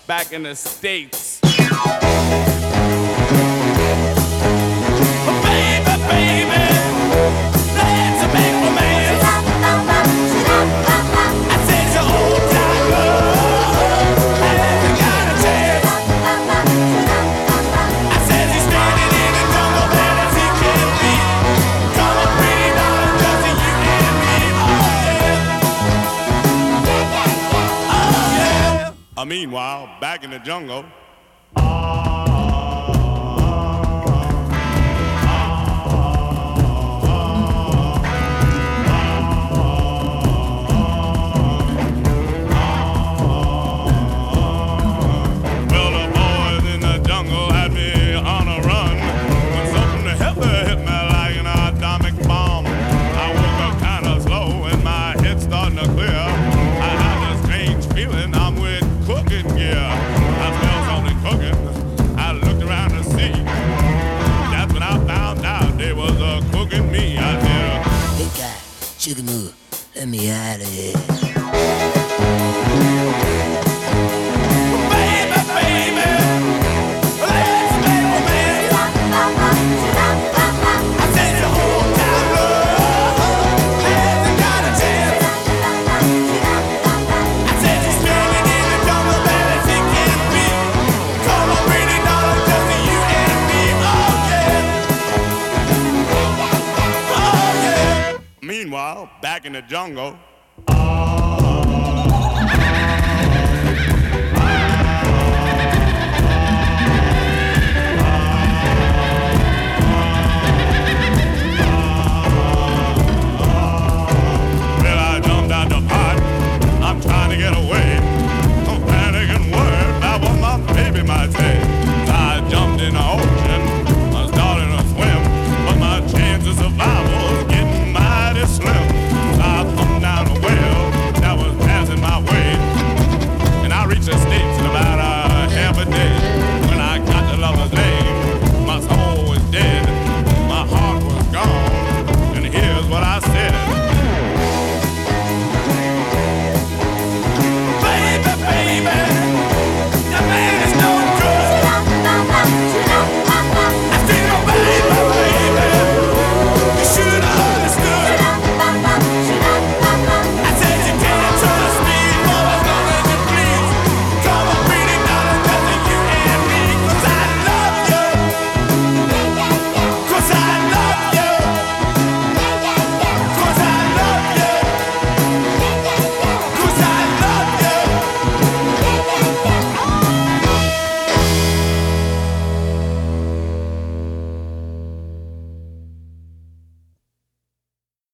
back in the States. Baby, baby, let's make romance. I said your old time love hasn't got a chance. I said he's standing in the jungle bed as he can be. Come on, pretty darling, just you and me. Oh yeah. Meanwhile, back in the jungle. Sugar Moo, let me out of here. Baby, baby, let's make romance. I said your whole time love hasn't got a chance. I said he's standing in the jungle bed as he can be. Come on, pretty darling, just you and me. Oh yeah, oh yeah. Meanwhile, back in the jungle.